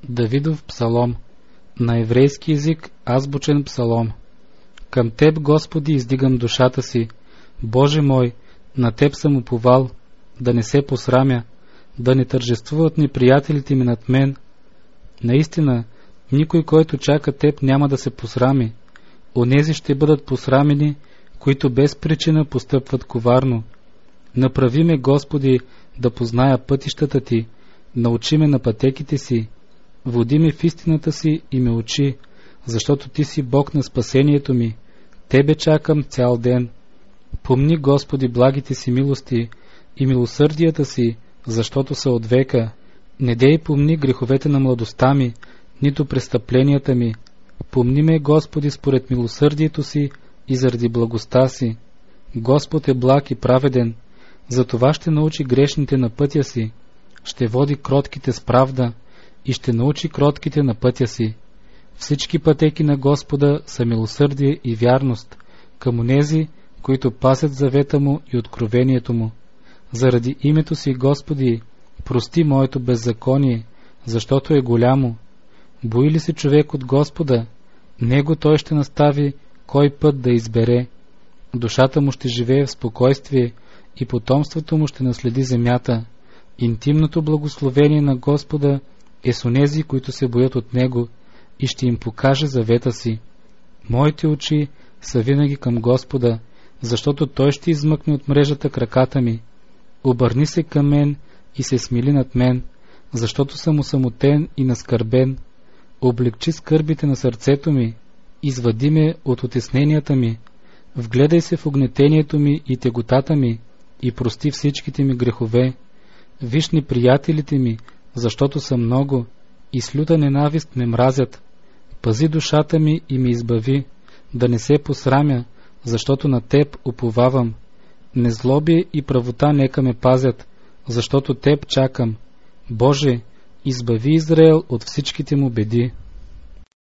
Давидов псалом, на еврейски език азбучен псалом. Към Теб, Господи, издигам душата си. Боже мой, на Теб съм уповал, да не се посрамя, да не тържествуват неприятелите ми над мен. Наистина, никой, който чака Теб, няма да се посрами. Онези ще бъдат посрамени, които без причина постъпват коварно. Направи ме, Господи, да позная пътищата Ти, научи ме на пътеките си, води ме в истината си и ме учи, защото Ти си Бог на спасението ми. Тебе чакам цял ден. Помни, Господи, благите си милости и милосърдията си, защото са от века. Не дей помни греховете на младостта ми, нито престъпленията ми. Помни ме, Господи, според милосърдието си и заради благостта си. Господ е благ и праведен, затова ще научи грешните на пътя си, ще води кротките с правда и ще научи кротките на пътя си. Всички пътеки на Господа са милосърдие и вярност към онези, които пасят завета Му и откровението Му. Заради името си, Господи, прости моето беззаконие, защото е голямо. Бои ли се човек от Господа, него Той ще настави кой път да избере. Душата му ще живее в спокойствие и потомството му ще наследи земята. Интимното благословение на Господа е с онези, които се боят от Него, и ще им покаже завета си. Моите очи са винаги към Господа, защото Той ще измъкне от мрежата краката ми. Обърни се към мен и се смили над мен, защото съм осамотен и наскърбен. Облегчи скърбите на сърцето ми, извади ме от отесненията ми, вгледай се в огнетението ми и теготата ми и прости всичките ми грехове. Виж неприятелите ми, защото са много, и с люта ненавист ме мразят. Пази душата ми и ме избави, да не се посрамя, защото на Теб уповавам. Незлоби и правота нека ме пазят, защото Теб чакам. Боже, избави Израел от всичките му беди.